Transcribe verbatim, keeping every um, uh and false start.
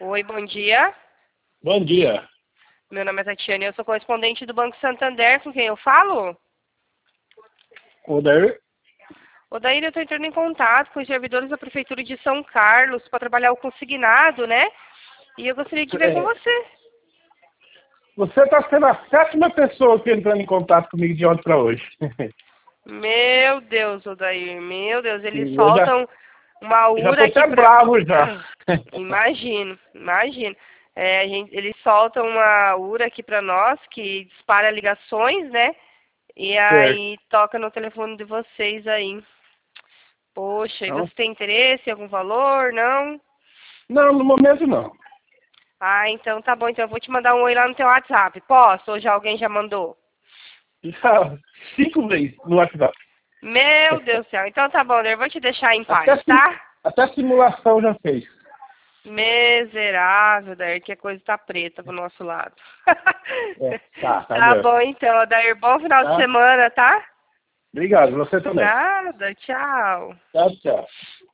Oi, bom dia. Bom dia. Meu nome é Tatiane, eu sou correspondente do Banco Santander, com quem eu falo? Odair? Odair, eu estou entrando em contato com os servidores da Prefeitura de São Carlos para trabalhar o consignado, né? E eu gostaria de ver com É, você. você está sendo a sétima pessoa que entrando em contato comigo de ontem para hoje. Meu Deus, Odair, meu Deus, eles Eu já soltam uma já URA estou aqui até pra... bravo já. Imagino, imagino. É, a gente, eles soltam uma URA aqui para nós que dispara ligações, né? E Certo. aí toca no telefone de vocês aí. Poxa, e Não, você tem interesse em algum valor? Não? não, no momento não. Ah, então tá bom. Então eu vou te mandar um oi lá no teu WhatsApp. Posso? Ou já alguém já mandou? Já cinco vezes no WhatsApp. Meu Deus do céu. Então tá bom, eu vou te deixar em paz, Até, sim- tá? até a simulação já fez. Miserável, Dair, que a coisa tá preta pro nosso lado. É, tá, tá Tá mesmo. bom então, Dair. Bom final de Tá? semana, tá? Obrigado, você também. Nada, tchau. Tchau, tchau.